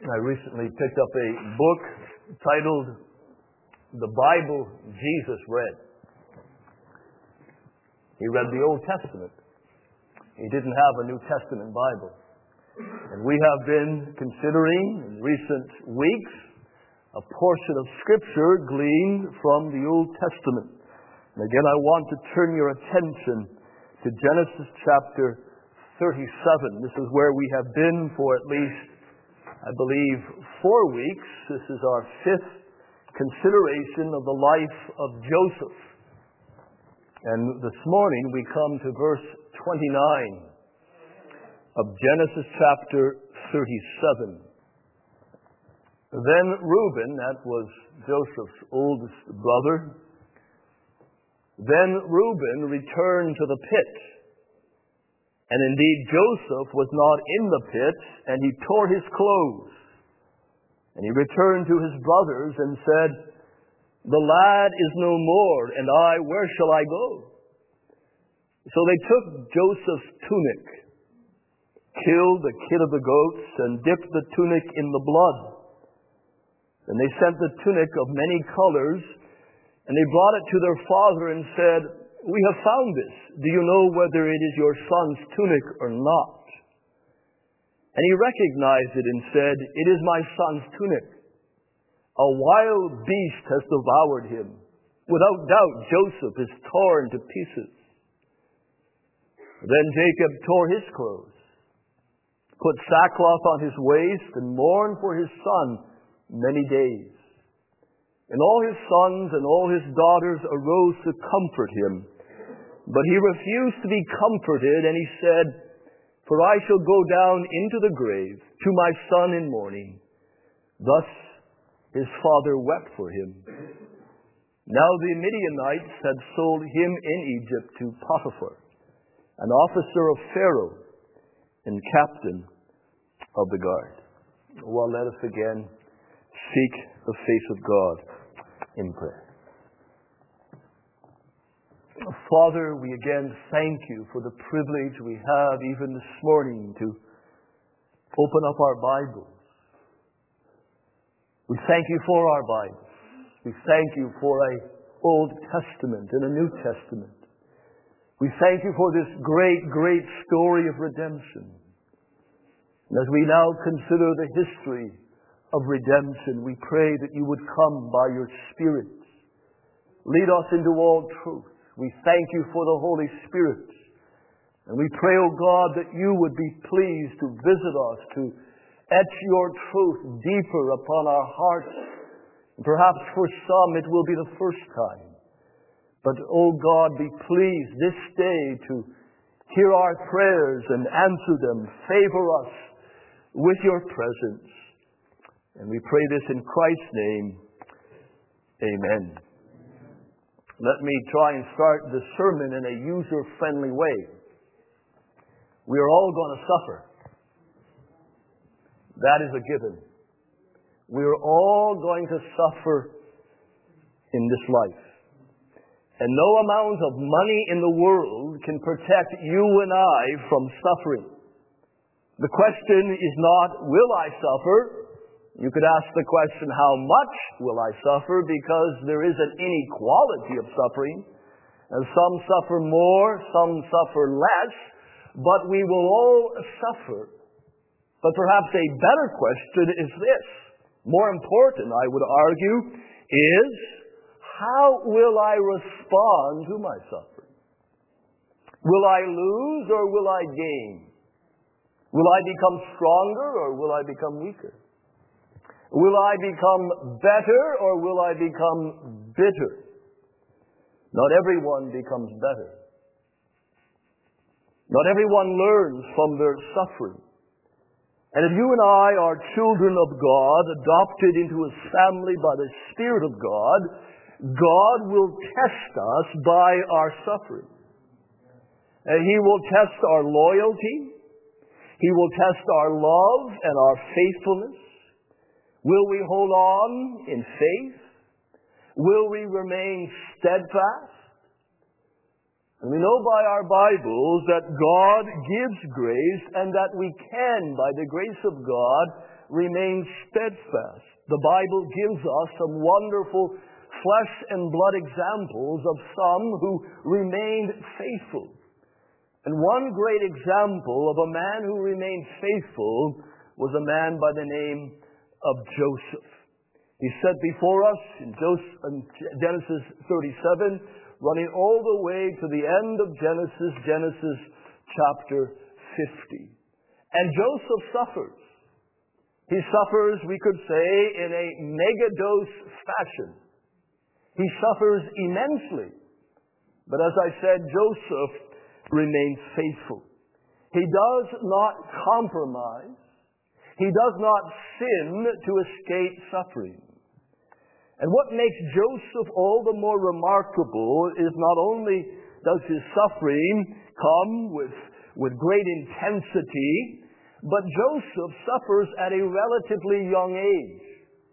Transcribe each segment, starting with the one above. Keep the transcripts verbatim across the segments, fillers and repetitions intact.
I recently picked up a book titled The Bible Jesus Read. He read the Old Testament. He didn't have a New Testament Bible. And we have been considering in recent weeks a portion of Scripture gleaned from the Old Testament. And again, I want to turn your attention to Genesis chapter thirty-seven. This is where we have been for at least, I believe, four weeks. This is our fifth consideration of the life of Joseph. And this morning we come to verse twenty-nine of Genesis chapter thirty-seven. Then Reuben, that was Joseph's oldest brother, then Reuben returned to the pit. And indeed Joseph was not in the pit, and he tore his clothes. And he returned to his brothers and said, "The lad is no more, and I, where shall I go?" So they took Joseph's tunic, killed the kid of the goats, and dipped the tunic in the blood. Then they sent the tunic of many colors, and they brought it to their father and said, "We have found this. Do you know whether it is your son's tunic or not?" And he recognized it and said, "It is my son's tunic. A wild beast has devoured him. Without doubt, Joseph is torn to pieces." Then Jacob tore his clothes, put sackcloth on his waist, and mourned for his son many days. And all his sons and all his daughters arose to comfort him. But he refused to be comforted, and he said, "For I shall go down into the grave to my son in mourning." Thus his father wept for him. Now the Midianites had sold him in Egypt to Potiphar, an officer of Pharaoh and captain of the guard. Well, let us again seek the face of God in prayer. Father, we again thank you for the privilege we have even this morning to open up our Bibles. We thank you for our Bibles. We thank you for an Old Testament and a New Testament. We thank you for this great, great story of redemption. And as we now consider the history of redemption, we pray that you would come by your Spirit. Lead us into all truth. We thank you for the Holy Spirit. And we pray, O God, that you would be pleased to visit us, to etch your truth deeper upon our hearts. And perhaps for some it will be the first time. But, O God, be pleased this day to hear our prayers and answer them. Favor us with your presence. And we pray this in Christ's name. Amen. Let me try and start the sermon in a user-friendly way. We are all going to suffer. That is a given. We are all going to suffer in this life. And no amount of money in the world can protect you and I from suffering. The question is not, will I suffer? You could ask the question, how much will I suffer? Because there is an inequality of suffering. And some suffer more, some suffer less, but we will all suffer. But perhaps a better question is this. More important, I would argue, is how will I respond to my suffering? Will I lose or will I gain? Will I become stronger or will I become weaker? Will I become better or will I become bitter? Not everyone becomes better. Not everyone learns from their suffering. And if you and I are children of God, adopted into His family by the Spirit of God, God will test us by our suffering. And He will test our loyalty. He will test our love and our faithfulness. Will we hold on in faith? Will we remain steadfast? And we know by our Bibles that God gives grace and that we can, by the grace of God, remain steadfast. The Bible gives us some wonderful flesh and blood examples of some who remained faithful. And one great example of a man who remained faithful was a man by the name of Joseph. He set before us in Genesis thirty-seven, running all the way to the end of Genesis, Genesis chapter fifty. And Joseph suffers. He suffers, we could say, in a megadose fashion. He suffers immensely. But as I said, Joseph remains faithful. He does not compromise. He does not sin to escape suffering. And what makes Joseph all the more remarkable is not only does his suffering come with, with great intensity, but Joseph suffers at a relatively young age.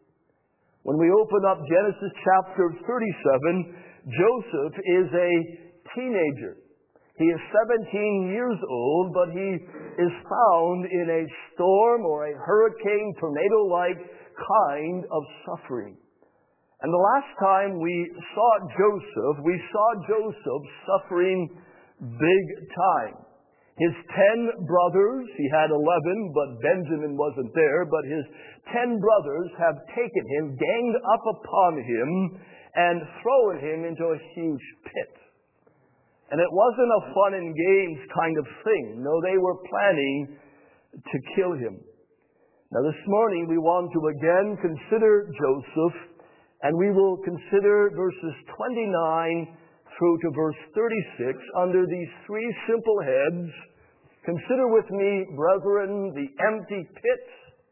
When we open up Genesis chapter thirty-seven, Joseph is a teenager. He is seventeen years old, but he is found in a storm or a hurricane, tornado-like kind of suffering. And the last time we saw Joseph, we saw Joseph suffering big time. His ten brothers, he had eleven, but Benjamin wasn't there, but his ten brothers have taken him, ganged up upon him, and thrown him into a huge pit. And it wasn't a fun and games kind of thing. No, they were planning to kill him. Now this morning we want to again consider Joseph, and we will consider verses twenty-nine through to verse thirty-six under these three simple heads. Consider with me, brethren, the empty pit.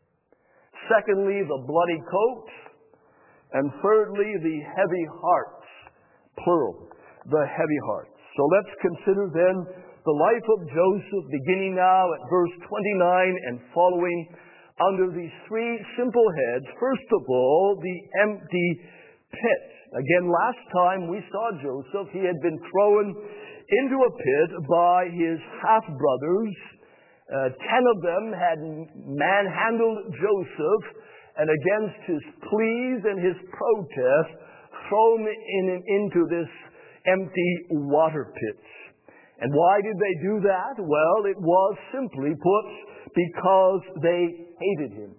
Secondly, the bloody coat. And thirdly, the heavy hearts, plural, the heavy hearts. So let's consider then the life of Joseph, beginning now at verse twenty-nine and following under these three simple heads. First of all, the empty pit. Again, last time we saw Joseph, he had been thrown into a pit by his half-brothers. Uh, ten of them had manhandled Joseph, and against his pleas and his protest, thrown in, into this empty water pit. And why did they do that? Well, it was simply put because they hated him.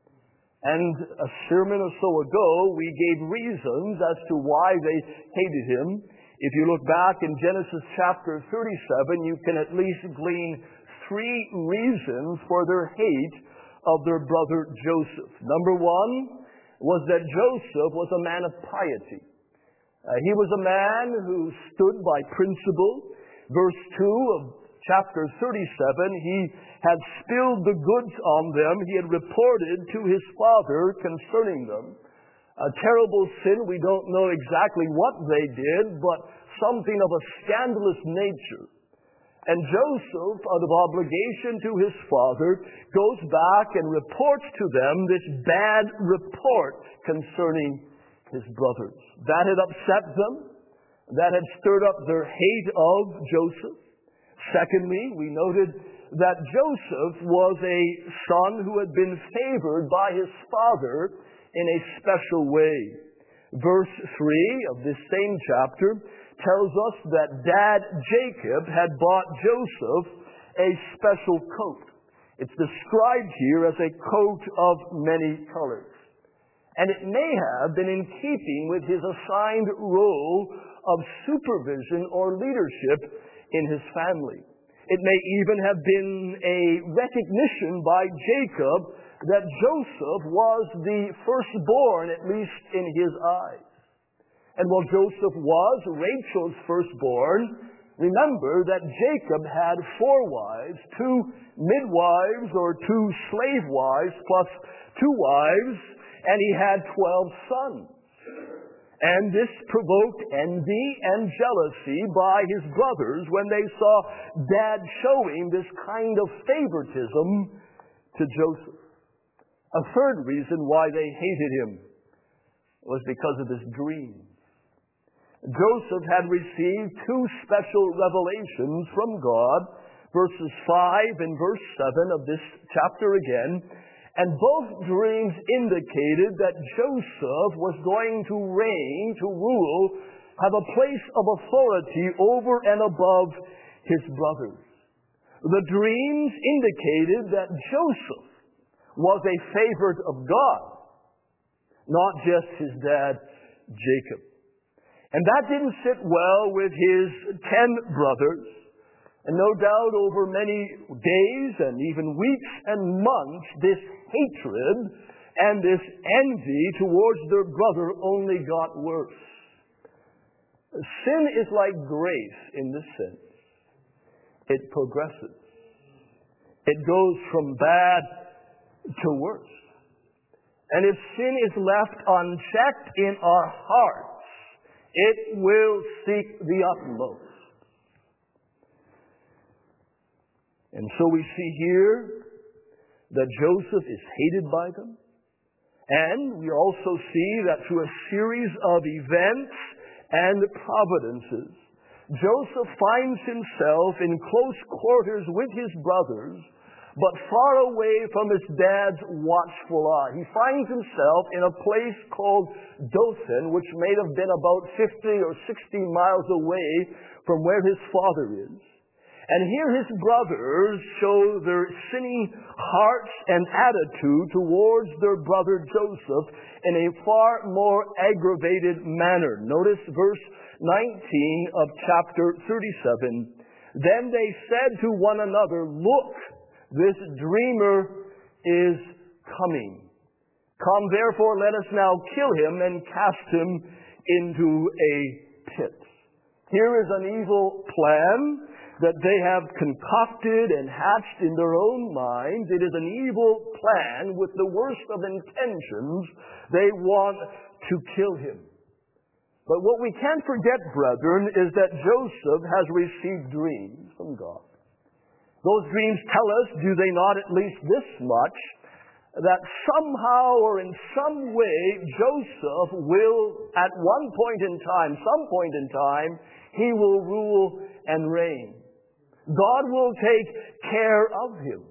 And a sermon or so ago, we gave reasons as to why they hated him. If you look back in Genesis chapter thirty-seven, you can at least glean three reasons for their hate of their brother Joseph. Number one was that Joseph was a man of piety. Uh, he was a man who stood by principle. Verse two of chapter thirty-seven, he had spilled the goods on them. He had reported to his father concerning them. A terrible sin. We don't know exactly what they did, but something of a scandalous nature. And Joseph, out of obligation to his father, goes back and reports to them this bad report concerning his brothers. That had upset them. That had stirred up their hate of Joseph. Secondly, we noted that Joseph was a son who had been favored by his father in a special way. Verse three of this same chapter tells us that Dad Jacob had bought Joseph a special coat. It's described here as a coat of many colors. And it may have been in keeping with his assigned role of supervision or leadership in his family. It may even have been a recognition by Jacob that Joseph was the firstborn, at least in his eyes. And while Joseph was Rachel's firstborn, remember that Jacob had four wives, two midwives or two slave wives plus two wives, and he had twelve sons. And this provoked envy and jealousy by his brothers when they saw Dad showing this kind of favoritism to Joseph. A third reason why they hated him was because of his dreams. Joseph had received two special revelations from God, verses five and verse seven of this chapter again, and both dreams indicated that Joseph was going to reign, to rule, have a place of authority over and above his brothers. The dreams indicated that Joseph was a favorite of God, not just his dad, Jacob. And that didn't sit well with his ten brothers. And no doubt over many days and even weeks and months, this hatred and this envy towards their brother only got worse. Sin is like grace in this sense. It progresses. It goes from bad to worse. And if sin is left unchecked in our hearts, it will seek the utmost. And so we see here that Joseph is hated by them. And we also see that through a series of events and providences, Joseph finds himself in close quarters with his brothers, but far away from his dad's watchful eye. He finds himself in a place called Dothan, which may have been about fifty or sixty miles away from where his father is. And here his brothers show their sinning hearts and attitude towards their brother Joseph in a far more aggravated manner. Notice verse nineteen of chapter thirty-seven. Then they said to one another, "Look, this dreamer is coming. Come therefore, let us now kill him and cast him into a pit." Here is an evil plan that they have concocted and hatched in their own minds. It is an evil plan with the worst of intentions. They want to kill him. But what we can't forget, brethren, is that Joseph has received dreams from God. Those dreams tell us, do they not, at least this much, that somehow or in some way Joseph will, at one point in time, some point in time, he will rule and reign. God will take care of him.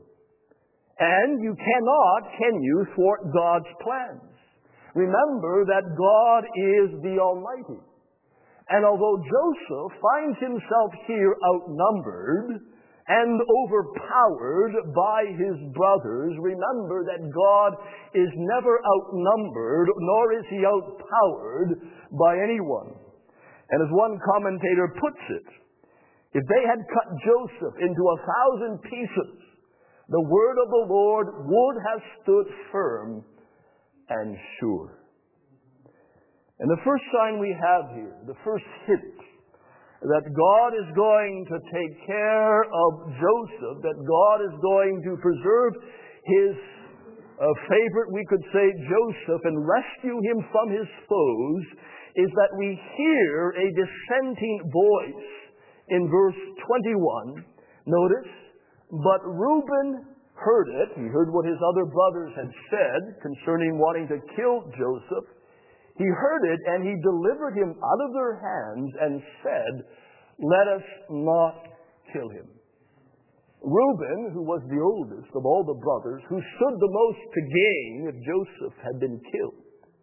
And you cannot, can you, thwart God's plans. Remember that God is the Almighty. And although Joseph finds himself here outnumbered and overpowered by his brothers, remember that God is never outnumbered, nor is he outpowered by anyone. And as one commentator puts it, if they had cut Joseph into a thousand pieces, the word of the Lord would have stood firm and sure. And the first sign we have here, the first hint, that God is going to take care of Joseph, that God is going to preserve his uh, favorite, we could say, Joseph, and rescue him from his foes, is that we hear a dissenting voice in verse twenty-one. Notice, but Reuben heard it. He heard what his other brothers had said concerning wanting to kill Joseph. He heard it, and he delivered him out of their hands and said, "Let us not kill him." Reuben, who was the oldest of all the brothers, who stood the most to gain if Joseph had been killed,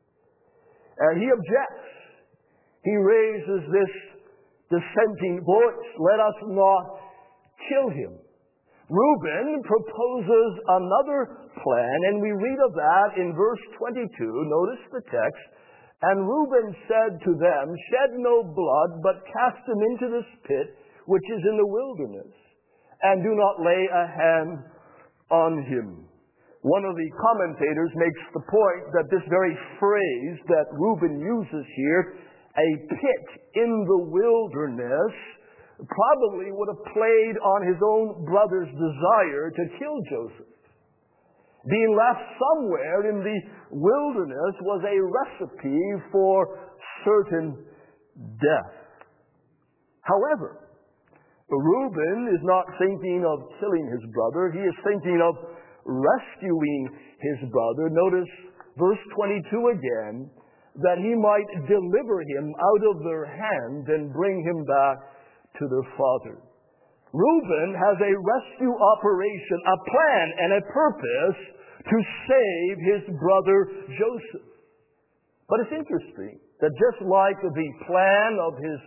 uh, he objects. He raises this dissenting voice, "Let us not kill him." Reuben proposes another plan, and we read of that in verse twenty-two. Notice the text. And Reuben said to them, "Shed no blood, but cast him into this pit, which is in the wilderness, and do not lay a hand on him." One of the commentators makes the point that this very phrase that Reuben uses here, a pit in the wilderness, probably would have played on his own brother's desire to kill Joseph. Being left somewhere in the wilderness was a recipe for certain death. However, Reuben is not thinking of killing his brother. He is thinking of rescuing his brother. Notice verse twenty-two again. that he might deliver him out of their hand and bring him back to their father. Reuben has a rescue operation, a plan and a purpose to save his brother Joseph. But it's interesting that just like the plan of his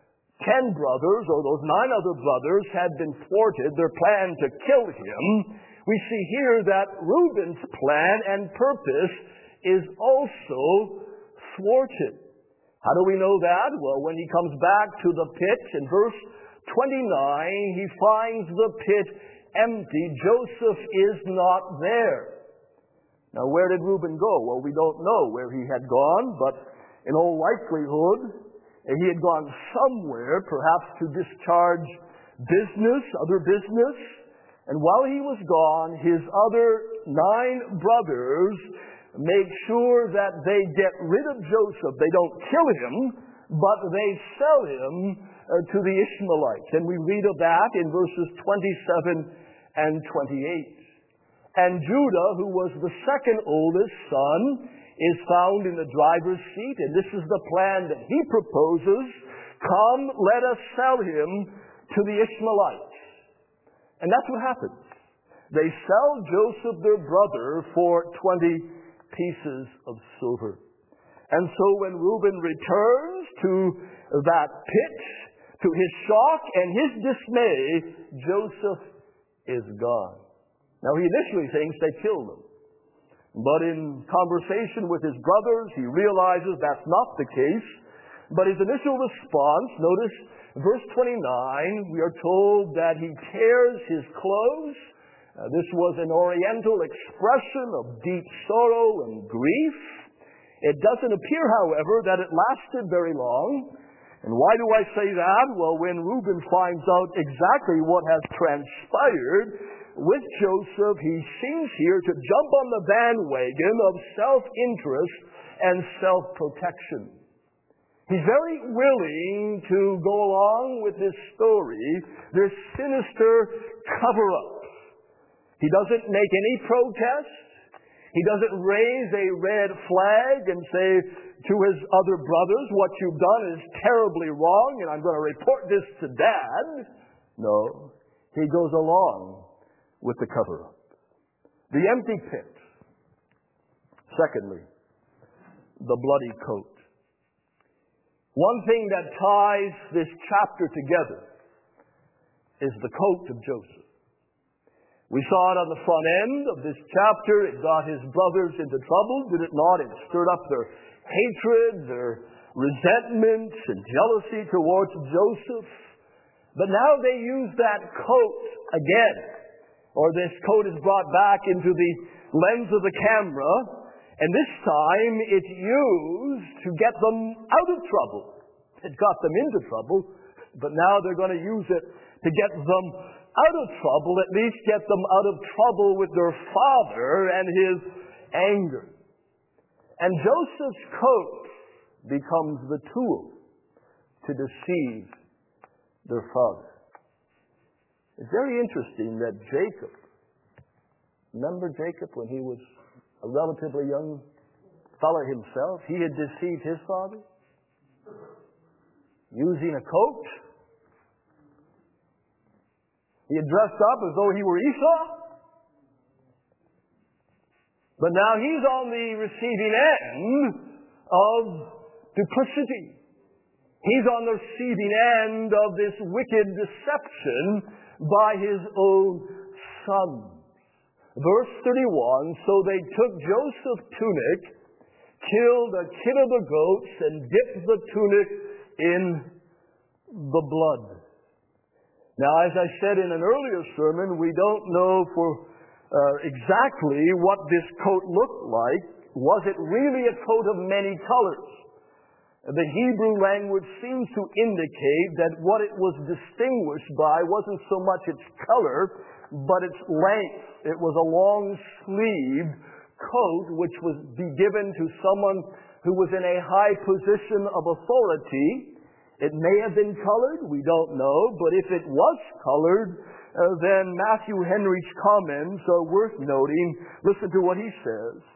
ten brothers, or those nine other brothers, had been thwarted, their plan to kill him, we see here that Reuben's plan and purpose is also thwarted. How do we know that? Well, when he comes back to the pit, in verse twenty-nine, he finds the pit empty. Joseph is not there. Now, where did Reuben go? Well, we don't know where he had gone, but in all likelihood, he had gone somewhere, perhaps to discharge business, other business. And while he was gone, his other nine brothers make sure that they get rid of Joseph. They don't kill him, but they sell him uh, to the Ishmaelites. And we read of that in verses twenty-seven and twenty-eight. And Judah, who was the second oldest son, is found in the driver's seat, and this is the plan that he proposes. Come, let us sell him to the Ishmaelites. And that's what happens. They sell Joseph, their brother, for twenty pieces of silver. And so when Reuben returns to that pit, to his shock and his dismay, Joseph is gone. Now, he initially thinks they killed him. But in conversation with his brothers, he realizes that's not the case. But his initial response, notice verse twenty-nine, we are told that he tears his clothes. Uh, this was an oriental expression of deep sorrow and grief. It doesn't appear, however, that it lasted very long. And why do I say that? Well, when Reuben finds out exactly what has transpired with Joseph, he seems here to jump on the bandwagon of self-interest and self-protection. He's very willing to go along with this story, this sinister cover-up. He doesn't make any protest. He doesn't raise a red flag and say to his other brothers, what you've done is terribly wrong and I'm going to report this to Dad. No, he goes along with the cover-up. The empty pit. Secondly, the bloody coat. One thing that ties this chapter together is the coat of Joseph. We saw it on the front end of this chapter. It got his brothers into trouble, did it not? It stirred up their hatred, their resentment and jealousy towards Joseph. But now they use that coat again. Or this coat is brought back into the lens of the camera, and this time it's used to get them out of trouble. It got them into trouble, but now they're going to use it to get them out of trouble, at least get them out of trouble with their father and his anger. And Joseph's coat becomes the tool to deceive their father. It's very interesting that Jacob, remember Jacob when he was a relatively young fellow himself? He had deceived his father using a coat. He had dressed up as though he were Esau. But now he's on the receiving end of duplicity. He's on the receiving end of this wicked deception by his own son. Verse thirty-one, so they took Joseph's tunic, killed a kid of the goats, and dipped the tunic in the blood. Now, as I said in an earlier sermon, we don't know for uh, exactly what this coat looked like. Was it really a coat of many colors? The Hebrew language seems to indicate that what it was distinguished by wasn't so much its color, but its length. It was a long-sleeved coat which was be given to someone who was in a high position of authority. It may have been colored, we don't know, but if it was colored, uh, then Matthew Henry's comments are worth noting. Listen to what he says.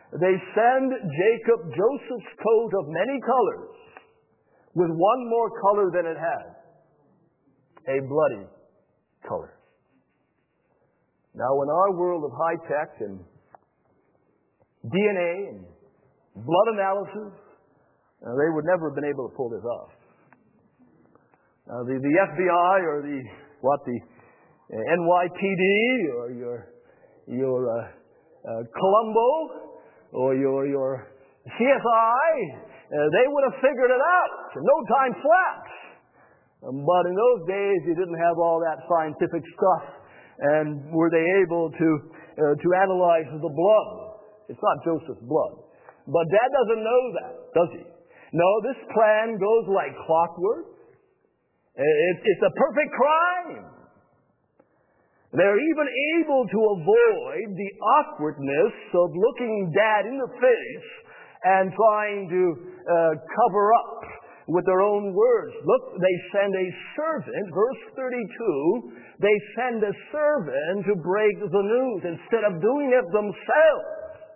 they send Jacob Joseph's coat of many colors with one more color than it had. A bloody color. Now, in our world of high tech and D N A and blood analysis, uh, they would never have been able to pull this off. Now, the, the F B I or the, what, the uh, N Y P D or your, your uh, uh, Colombo or your, your C S I, uh, they would have figured it out in no time flat. Um, but in those days, you didn't have all that scientific stuff. And were they able to uh, to analyze the blood? It's not Joseph's blood. But Dad doesn't know that, does he? No, this plan goes like clockwork. It, it's a perfect crime. They're even able to avoid the awkwardness of looking Dad in the face and trying to uh, cover up with their own words. Look, they send a servant, verse thirty-two, they send a servant to break the news instead of doing it themselves.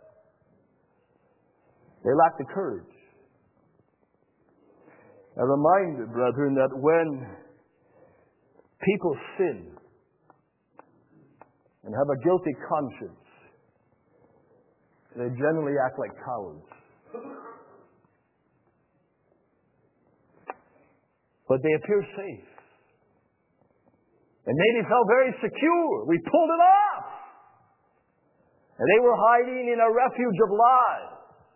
They lack the courage. A reminder, brethren, that when people sin and have a guilty conscience, they generally act like cowards. But they appear safe. And maybe felt very secure. We pulled it off. And they were hiding in a refuge of lies.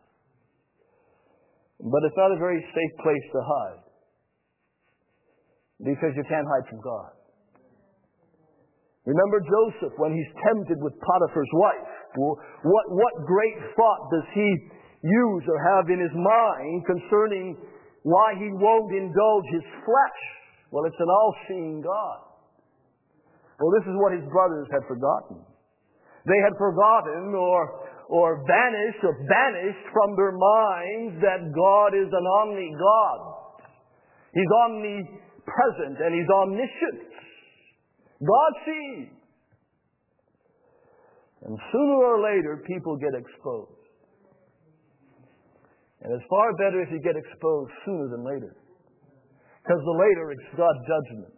But it's not a very safe place to hide. Because you can't hide from God. Remember Joseph when he's tempted with Potiphar's wife. What, what great thought does he use or have in his mind concerning why he won't indulge his flesh? Well, it's an all-seeing God. Well, this is what his brothers had forgotten. They had forgotten or, or vanished or banished from their minds that God is an omni-God. He's omnipresent and he's omniscient. God sees. And sooner or later, people get exposed. And it's far better if you get exposed sooner than later. Because the later, it's God's judgment.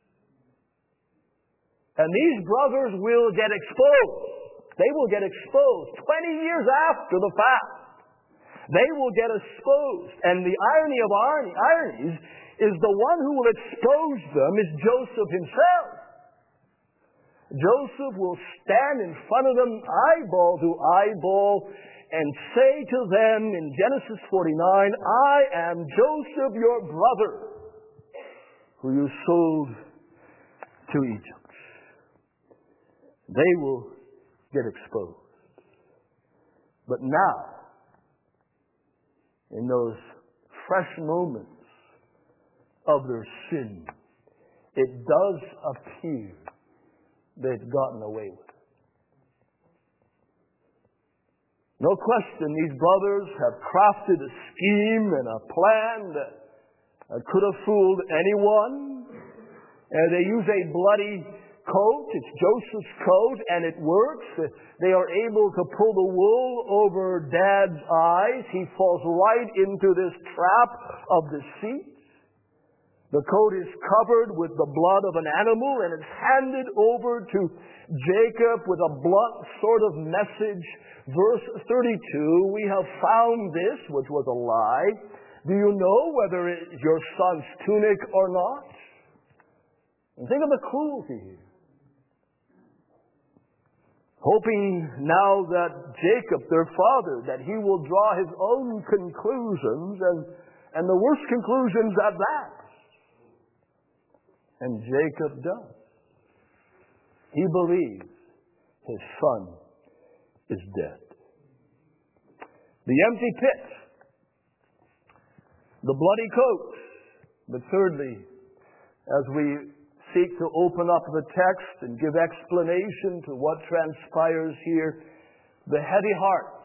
And these brothers will get exposed. They will get exposed twenty years after the fact. They will get exposed. And the irony of ironies is the one who will expose them is Joseph himself. Joseph will stand in front of them eyeball to eyeball and say to them in Genesis forty-nine, I am Joseph, your brother, who you sold to Egypt. They will get exposed. But now, in those fresh moments of their sin, it does appear they've gotten away with it. No question, these brothers have crafted a scheme and a plan that could have fooled anyone. And they use a bloody coat. It's Joseph's coat, and it works. They are able to pull the wool over Dad's eyes. He falls right into this trap of deceit. The coat is covered with the blood of an animal, and it's handed over to Jacob with a blunt sort of message. Verse thirty-two, we have found this, which was a lie. Do you know whether it is your son's tunic or not? And think of the cruelty here. Hoping now that Jacob, their father, that he will draw his own conclusions, and, and the worst conclusions at that. And Jacob does. He believes his son is dead. The empty pit, the bloody coat, but thirdly, as we seek to open up the text and give explanation to what transpires here, the heavy heart.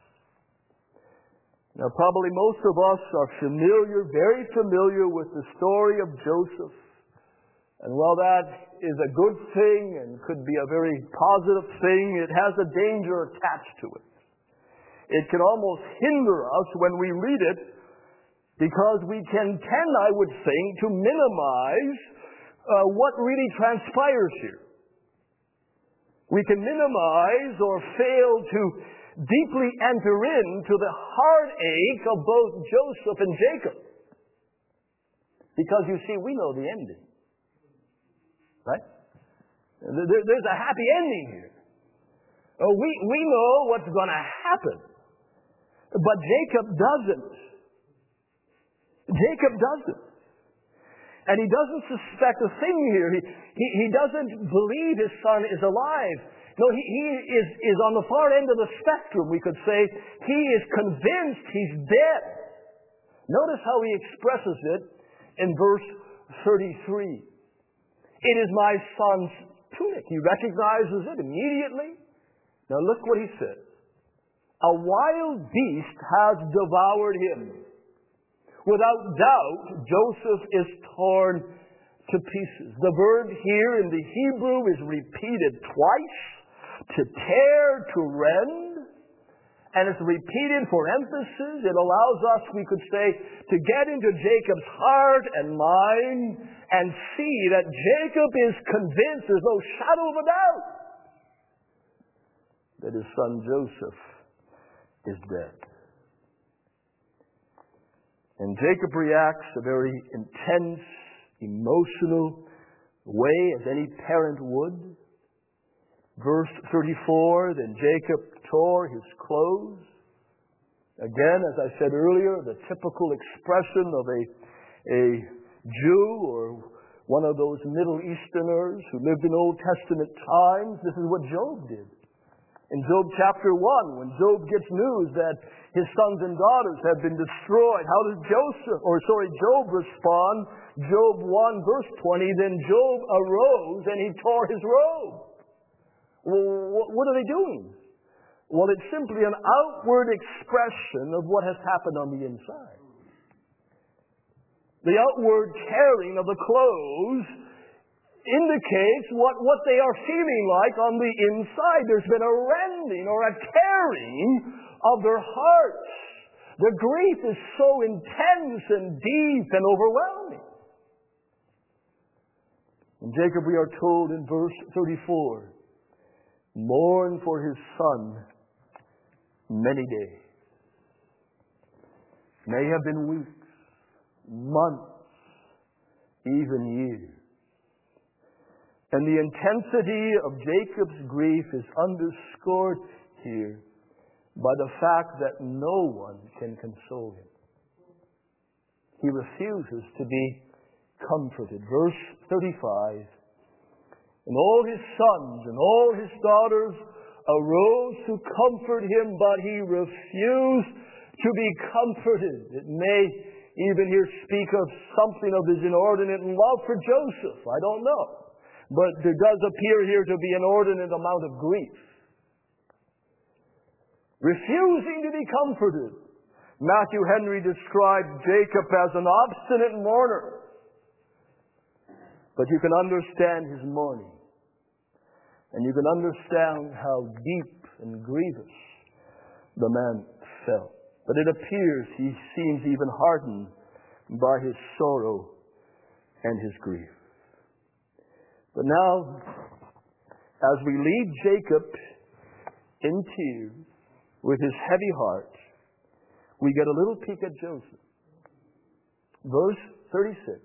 Now, probably most of us are familiar, very familiar with the story of Joseph. And while that is a good thing and could be a very positive thing, it has a danger attached to it. it can almost hinder us when we read it, because we can tend, I would think, to minimize uh, what really transpires here. We can minimize or fail to deeply enter into the heartache of both Joseph and Jacob. Because, you see, we know the ending. Right? There, there's a happy ending here. Uh, we, we know what's going to happen. But Jacob doesn't. Jacob doesn't. And he doesn't suspect a thing here. He, he, he doesn't believe his son is alive. No, he, he is, is on the far end of the spectrum, we could say. He is convinced he's dead. Notice how he expresses it in verse thirty-three. It is my son's tunic. He recognizes it immediately. Now look what he says. A wild beast has devoured him. Without doubt, Joseph is torn to pieces. The verb here in the Hebrew is repeated twice, to tear, to rend, and it's repeated for emphasis. It allows us, we could say, to get into Jacob's heart and mind and see that Jacob is convinced, there's no shadow of a doubt, that his son Joseph is dead. And Jacob reacts a very intense, emotional way, as any parent would. Verse thirty-four, then Jacob tore his clothes. Again, as I said earlier, the typical expression of a, a Jew or one of those Middle Easterners who lived in Old Testament times. This is what Job did. In Job chapter one, when Job gets news that his sons and daughters have been destroyed, how does Joseph, or sorry, Job respond? Job one, verse twenty, then Job arose and he tore his robe. Well, what are they doing? Well, it's simply an outward expression of what has happened on the inside. The outward tearing of the clothes indicates what, what they are feeling like on the inside. There's been a rending or a tearing of their hearts. Their grief is so intense and deep and overwhelming. And Jacob, we are told in verse thirty-four, mourn for his son many days. May have been weeks, months, even years. And the intensity of Jacob's grief is underscored here by the fact that no one can console him. He refuses to be comforted. Verse thirty-five, and all his sons and all his daughters arose to comfort him, but he refused to be comforted. It may even here speak of something of his inordinate love for Joseph. I don't know. But there does appear here to be an inordinate amount of grief. Refusing to be comforted. Matthew Henry described Jacob as an obstinate mourner. But you can understand his mourning. And you can understand how deep and grievous the man felt. But it appears he seems even hardened by his sorrow and his grief. But now, as we leave Jacob in tears with his heavy heart, we get a little peek at Joseph. Verse thirty-six.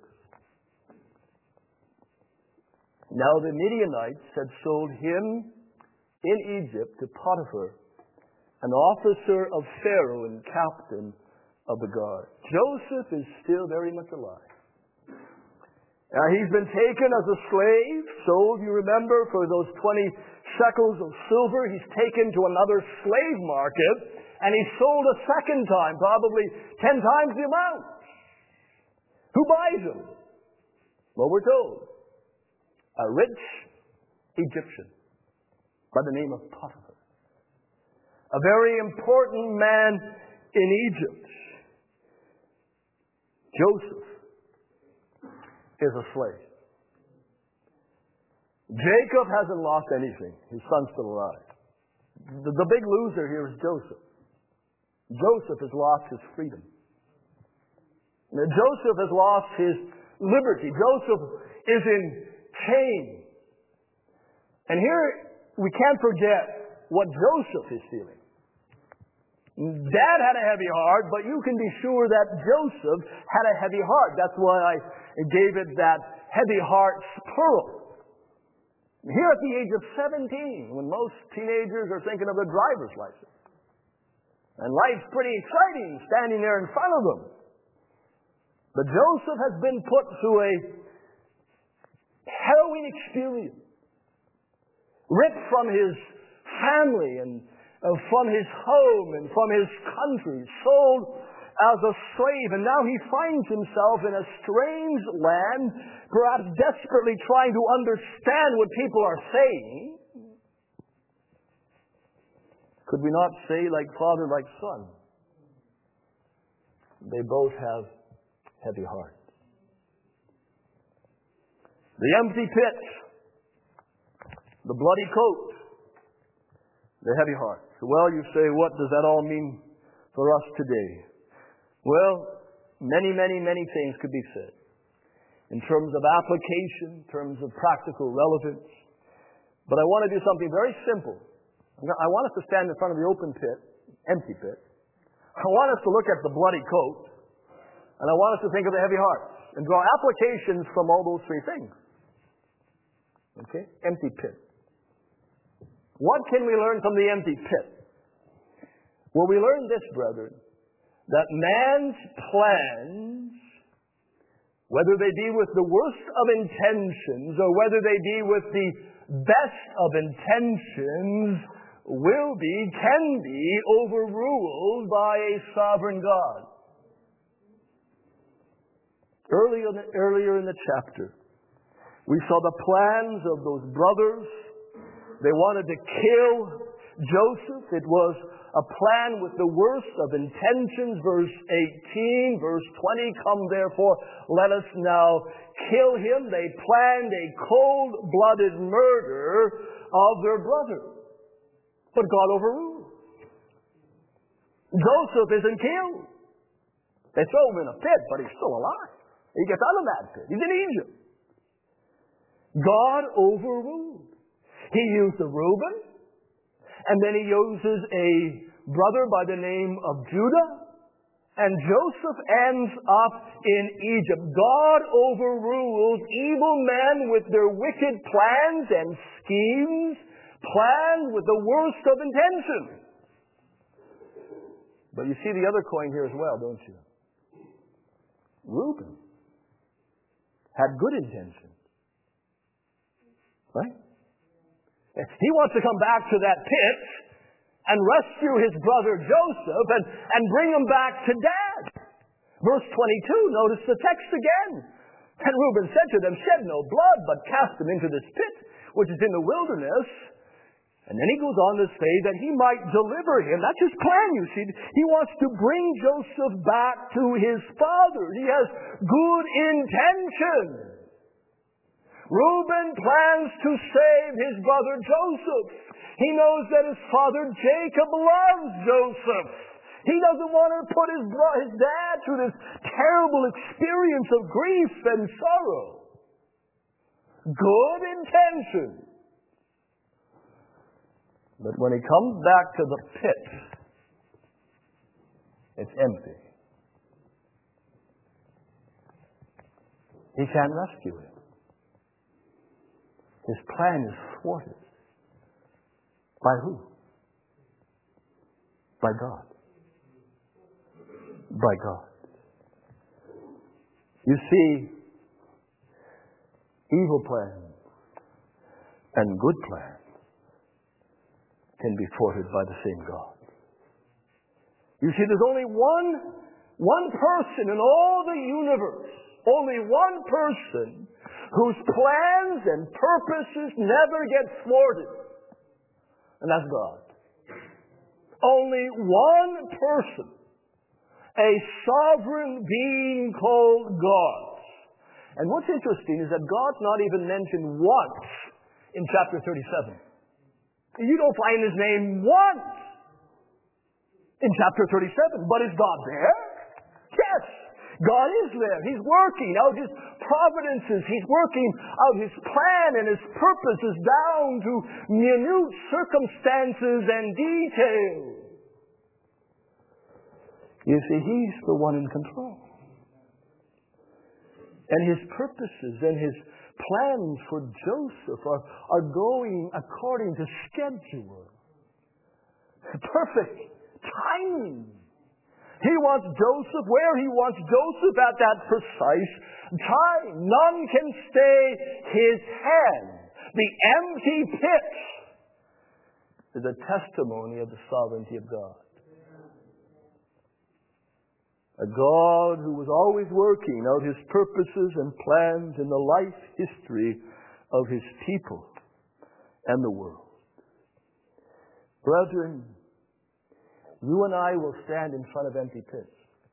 Now the Midianites had sold him in Egypt to Potiphar, an officer of Pharaoh and captain of the guard. Joseph is still very much alive. Now, he's been taken as a slave, sold, you remember, for those twenty shekels of silver. He's taken to another slave market, and he's sold a second time, probably ten times the amount. Who buys him? Well, we're told. A rich Egyptian by the name of Potiphar. A very important man in Egypt. Joseph is a slave. Jacob hasn't lost anything. His son's still alive. The, the big loser here is Joseph. Joseph has lost his freedom. Now, Joseph has lost his liberty. Joseph is in chains. And here we can't forget what Joseph is feeling. Dad had a heavy heart, but you can be sure that Joseph had a heavy heart. That's why I gave it that heavy heart plural. Here at the age of seventeen, when most teenagers are thinking of their driver's license, and life's pretty exciting standing there in front of them. But Joseph has been put through a harrowing experience. Ripped from his family and uh, from his home and from his country. Sold as a slave. And now he finds himself in a strange land, perhaps desperately trying to understand what people are saying. Could we not say, like father, like son? They both have heavy hearts. The empty pit, the bloody coat, the heavy hearts. Well, you say, what does that all mean for us today? Well, many, many, many things could be said in terms of application, in terms of practical relevance. But I want to do something very simple. I want us to stand in front of the open pit, empty pit. I want us to look at the bloody coat. And I want us to think of the heavy hearts and draw applications from all those three things. Okay? Empty pit. What can we learn from the empty pit? Well, we learn this, brethren, that man's plans, whether they be with the worst of intentions or whether they be with the best of intentions, will be, can be, overruled by a sovereign God. Earlier, earlier in the chapter, we saw the plans of those brothers. They wanted to kill Joseph. It was a plan with the worst of intentions. Verse eighteen, verse twenty, come therefore, let us now kill him. They planned a cold-blooded murder of their brother. But God overruled. Joseph isn't killed. They throw him in a pit, but he's still alive. He gets out of that pit. He's in Egypt. God overruled. He used a Reuben, and then he uses a brother by the name of Judah, and Joseph ends up in Egypt. God overrules evil men with their wicked plans and schemes, planned with the worst of intentions. But you see the other coin here as well, don't you? Reuben had good intentions. Right? He wants to come back to that pit and rescue his brother Joseph and, and bring him back to dad. Verse twenty-two, notice the text again. And Reuben said to them, shed no blood, but cast him into this pit, which is in the wilderness. And then he goes on to say that he might deliver him. That's his plan, you see. He wants to bring Joseph back to his father. He has good intention. Reuben plans to save his brother Joseph. He knows that his father Jacob loves Joseph. He doesn't want to put his, bro- his dad through this terrible experience of grief and sorrow. Good intention. But when he comes back to the pit, it's empty. He can't rescue him. His plan is thwarted. By who? By God. By God. You see, evil plans and good plans can be thwarted by the same God. You see, there's only one, one person in all the universe, only one person whose plans and purposes never get thwarted. And that's God. Only one person, a sovereign being called God. And what's interesting is that God's not even mentioned once in chapter thirty-seven. You don't find his name once. in chapter thirty-seven. But is God there? Yes. God is there. He's working out His providences. He's working out His plan and His purposes down to minute circumstances and details. You see, He's the one in control. And His purposes and His plans for Joseph are, are going according to schedule. Perfect timing. He wants Joseph where He wants Joseph at that precise time. None can stay His hand. The empty pit is a testimony of the sovereignty of God. A God who was always working out His purposes and plans in the life history of His people and the world. Brethren, you and I will stand in front of empty pits.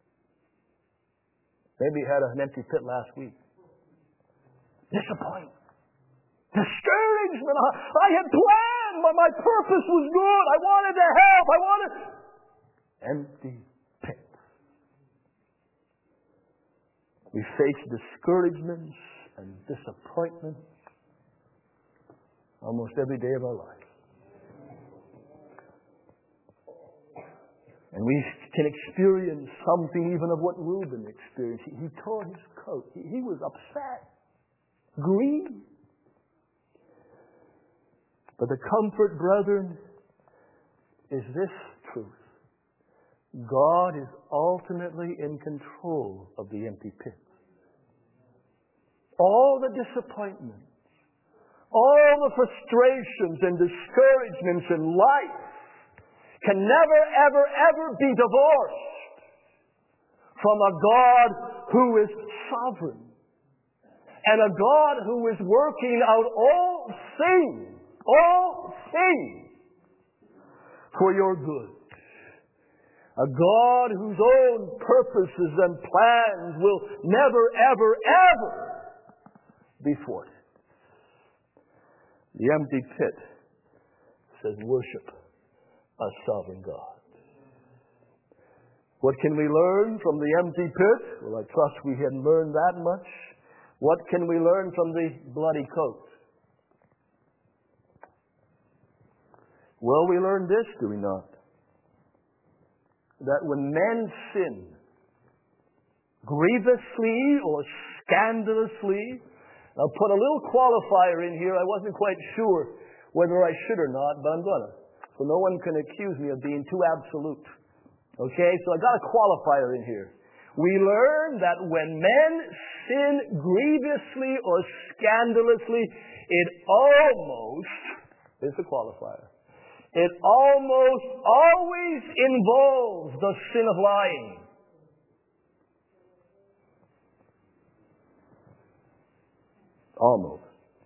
Maybe you had an empty pit last week. Disappointment. Discouragement. I had planned. My, my purpose was good. I wanted to help. I wanted... Empty pit. We face discouragements and disappointments almost every day of our life. And we can experience something even of what Reuben experienced. He, he tore his coat. He, he was upset, grieved. But the comfort, brethren, is this truth. God is ultimately in control of the empty pit. All the disappointments, all the frustrations and discouragements in life can never, ever, ever be divorced from a God who is sovereign and a God who is working out all things, all things for your good. A God whose own purposes and plans will never, ever, ever be thwarted. The empty pit says worship a sovereign God. What can we learn from the empty pit? Well, I trust we hadn't learned that much. What can we learn from the bloody coat? Well, we learn this, do we not? That when men sin grievously or scandalously, I'll put a little qualifier in here. I wasn't quite sure whether I should or not, but I'm going to. So no one can accuse me of being too absolute. Okay, so I got a qualifier in here. We learn that when men sin grievously or scandalously, it almost, here's the qualifier, it almost always involves the sin of lying. Almost.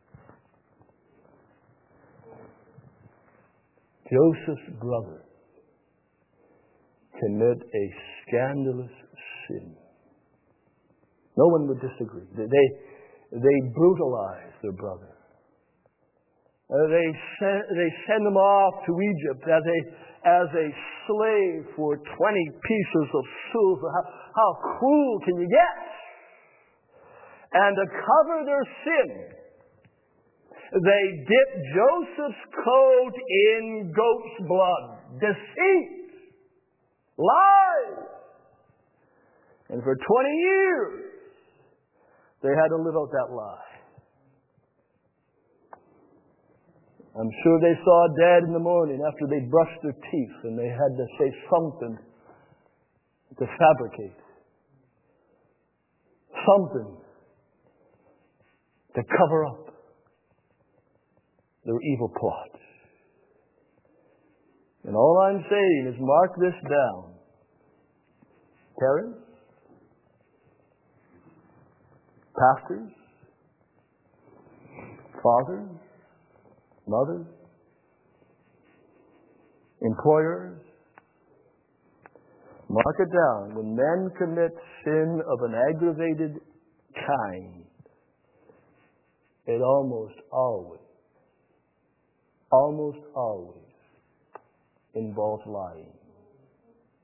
Joseph's brother commit a scandalous sin. No one would disagree. They, they brutalize their brother. Uh, they, send, they send him off to Egypt as a, as a slave for twenty pieces of silver. How, how cruel can you get? And to cover their sin, they dip Joseph's coat in goat's blood. Deceit. Lies. And for twenty years, they had to live out that lie. I'm sure they saw Dad in the morning after they brushed their teeth and they had to say something to fabricate. Something to cover up their evil plot. And all I'm saying is mark this down. Parents, pastors, fathers, mothers, employers, mark it down. When men commit sin of an aggravated kind, it almost always, almost always involves lying.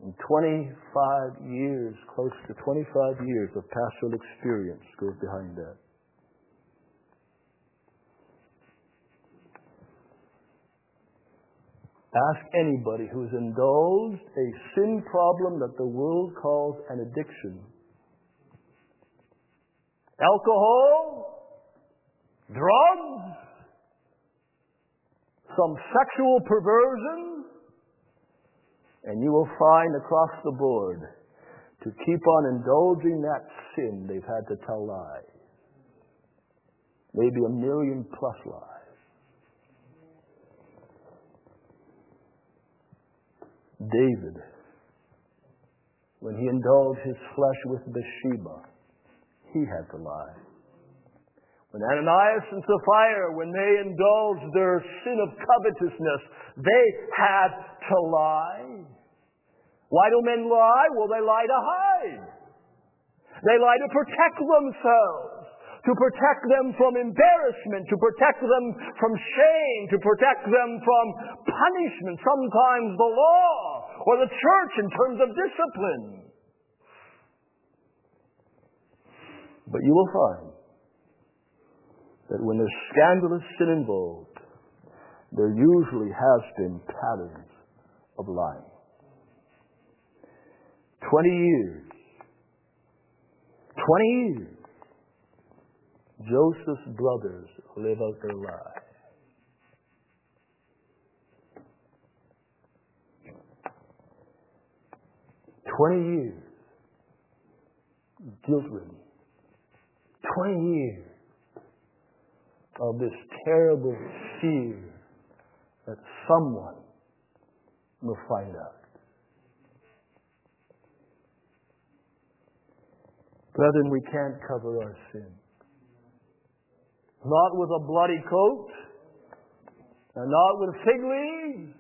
And twenty-five years, close to twenty-five years of pastoral experience goes behind that. Ask anybody who's indulged a sin problem that the world calls an addiction. Alcohol, drugs, some sexual perversion, and you will find across the board, to keep on indulging that sin, they've had to tell lies. Maybe a million plus lies. David, when he indulged his flesh with Bathsheba, he had to lie. When Ananias and Sapphira, when they indulged their sin of covetousness, they had to lie. Why do men lie? Well, they lie to hide. They lie to protect themselves, to protect them from embarrassment, to protect them from shame, to protect them from punishment, sometimes the law or the church in terms of discipline. But you will find that when there's scandalous sin involved, there usually has been patterns of lying. Twenty years. Twenty years. Joseph's brothers live out their lives. Twenty years. Guilt-ridden. Twenty years of this terrible fear that someone will find out. Brethren, we can't cover our sin. Not with a bloody coat, and not with fig leaves.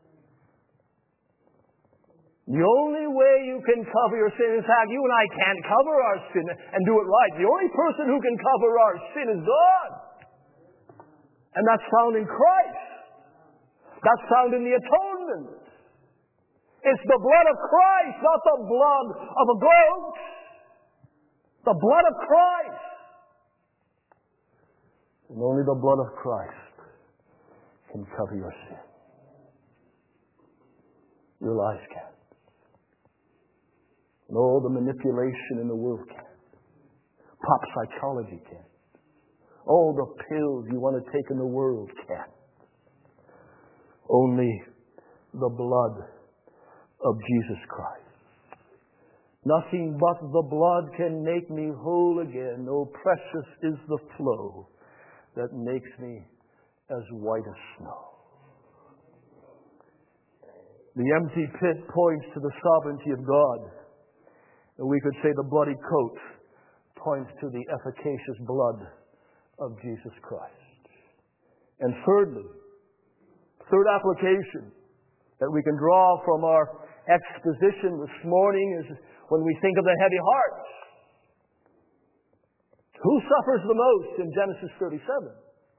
The only way you can cover your sin, in fact, you and I can't cover our sin and do it right. The only person who can cover our sin is God. And that's found in Christ. That's found in the atonement. It's the blood of Christ, not the blood of a goat. The blood of Christ. And only the blood of Christ can cover your sin. Your life can't. And all the manipulation in the world can't. Pop psychology can't. All the pills you want to take in the world can't. Only the blood of Jesus Christ. Nothing but the blood can make me whole again. Oh, precious is the flow that makes me as white as snow. The empty pit points to the sovereignty of God. And we could say the bloody coat points to the efficacious blood of Jesus Christ. And thirdly, third application that we can draw from our exposition this morning is when we think of the heavy heart. Who suffers the most in Genesis thirty-seven?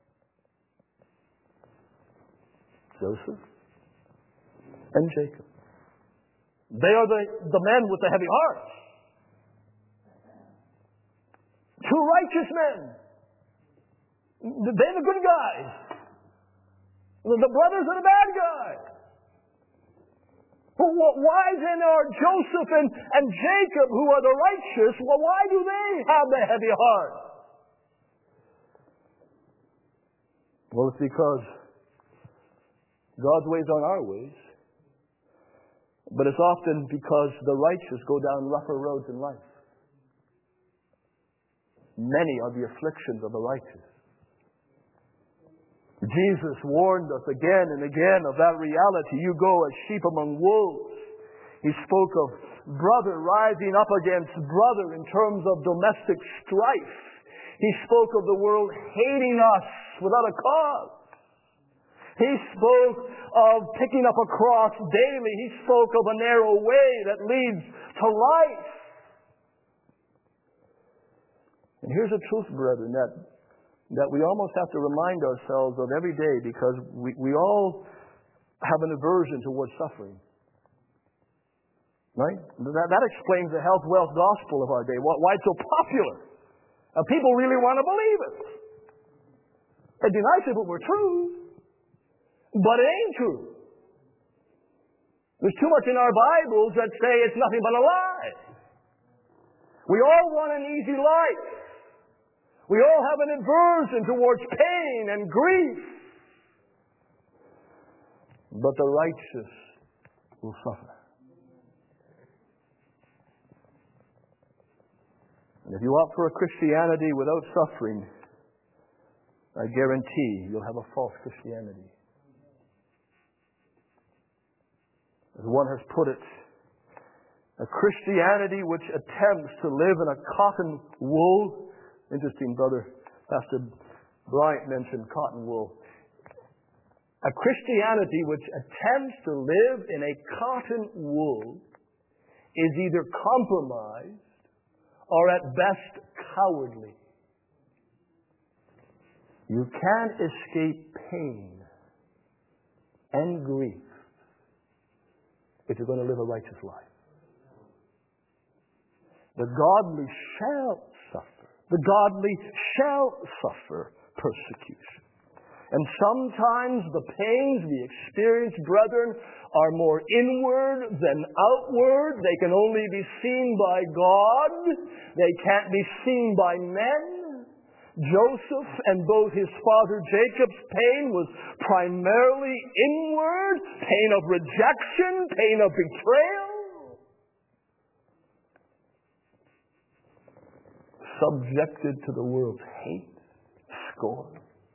Joseph and Jacob. They are the, the men with the heavy hearts. Two righteous men. They're the good guys. The brothers are the bad guys. Why then are Joseph and, and Jacob, who are the righteous, well, why do they have the heavy heart? Well, it's because God's ways aren't our ways. But it's often because the righteous go down rougher roads in life. Many are the afflictions of the righteous. Jesus warned us again and again of that reality. You go as sheep among wolves. He spoke of brother rising up against brother in terms of domestic strife. He spoke of the world hating us without a cause. He spoke of picking up a cross daily. He spoke of a narrow way that leads to life. And here's the truth, brethren, that that we almost have to remind ourselves of every day, because we, we all have an aversion towards suffering. Right? That, that explains the health, wealth gospel of our day, why it's so popular. Uh, people really want to believe it. It'd be nice if it were true, but it ain't true. There's too much in our Bibles that say it's nothing but a lie. We all want an easy life. We all have an aversion towards pain and grief. But the righteous will suffer. And if you opt for a Christianity without suffering, I guarantee you'll have a false Christianity. As one has put it, a Christianity which attempts to live in a cotton wool. Interesting, brother Pastor Bryant mentioned cotton wool. A Christianity which attempts to live in a cotton wool is either compromised or at best cowardly. You can't escape pain and grief if you're going to live a righteous life. The godly shall suffer. The godly shall suffer persecution. And sometimes the pains we experience, brethren, are more inward than outward. They can only be seen by God. They can't be seen by men. Joseph and both his father Jacob's pain was primarily inward, pain of rejection, pain of betrayal. Subjected to the world's hate, scorn.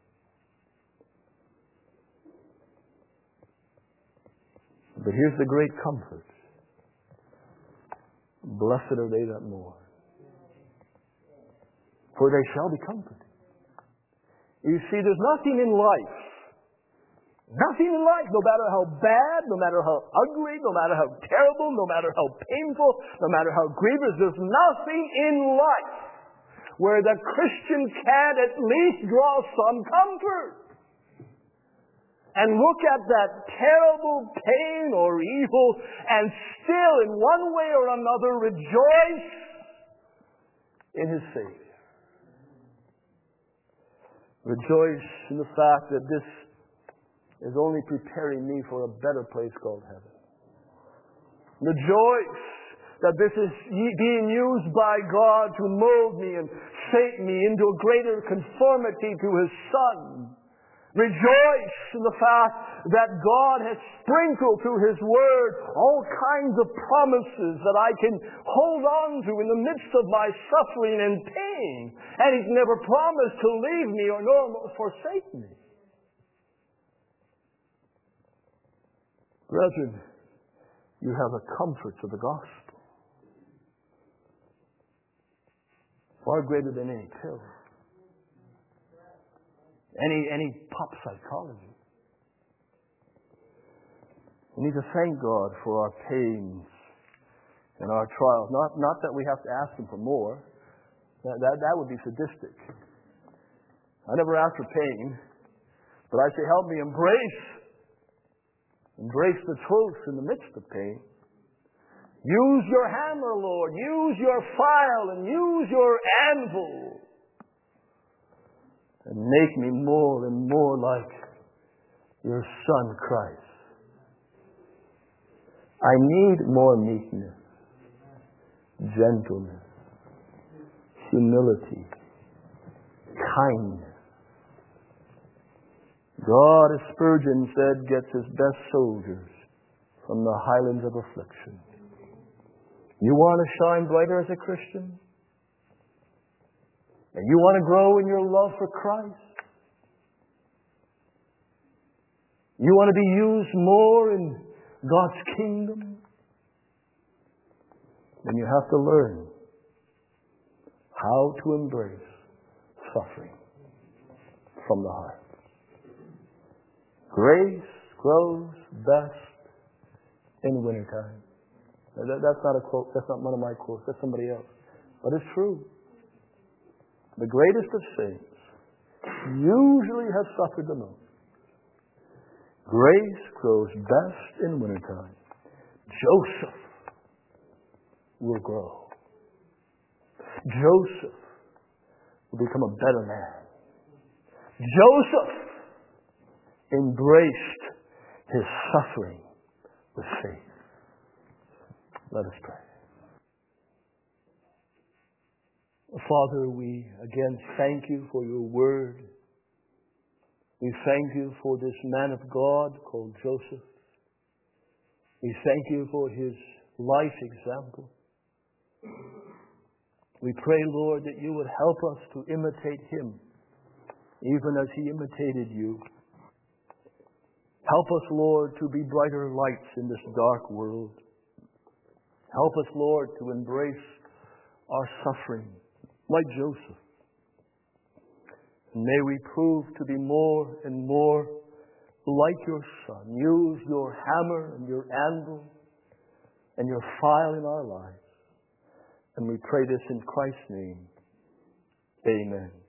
But here's the great comfort. Blessed are they that mourn, for they shall be comforted. You see, there's nothing in life, nothing in life, no matter how bad, no matter how ugly, no matter how terrible, no matter how painful, no matter how grievous, there's nothing in life where the Christian can at least draw some comfort. And look at that terrible pain or evil and still in one way or another rejoice in His Savior. Rejoice in the fact that this is only preparing me for a better place called heaven. Rejoice that this is being used by God to mold me and shape me into a greater conformity to His Son. Rejoice in the fact that God has sprinkled through His Word all kinds of promises that I can hold on to in the midst of my suffering and pain. And He's never promised to leave me or nor forsake me. Brethren, you have the comforts of the gospel. Far greater than any pill. Any, any pop psychology. We need to thank God for our pains and our trials. Not, not that we have to ask Him for more. That, that, that would be sadistic. I never ask for pain, but I say, help me embrace, embrace the truth in the midst of pain. Use your hammer, Lord. Use your file and use your anvil. And make me more and more like your Son, Christ. I need more meekness, gentleness, humility, kindness. God, as Spurgeon said, gets His best soldiers from the highlands of affliction. You want to shine brighter as a Christian? And you want to grow in your love for Christ? You want to be used more in God's kingdom? Then you have to learn how to embrace suffering from the heart. Grace grows best in wintertime. That, that's not a quote. That's not one of my quotes. That's somebody else. But it's true. The greatest of saints usually have suffered the most. Grace grows best in wintertime. Joseph will grow. Joseph will become a better man. Joseph embraced his suffering with faith. Let us pray. Father, we again thank you for your word. We thank you for this man of God called Joseph. We thank you for his life example. We pray, Lord, that you would help us to imitate him, even as he imitated you. Help us, Lord, to be brighter lights in this dark world. Help us, Lord, to embrace our suffering like Joseph. And may we prove to be more and more like your Son. Use your hammer and your anvil and your file in our lives. And we pray this in Christ's name. Amen.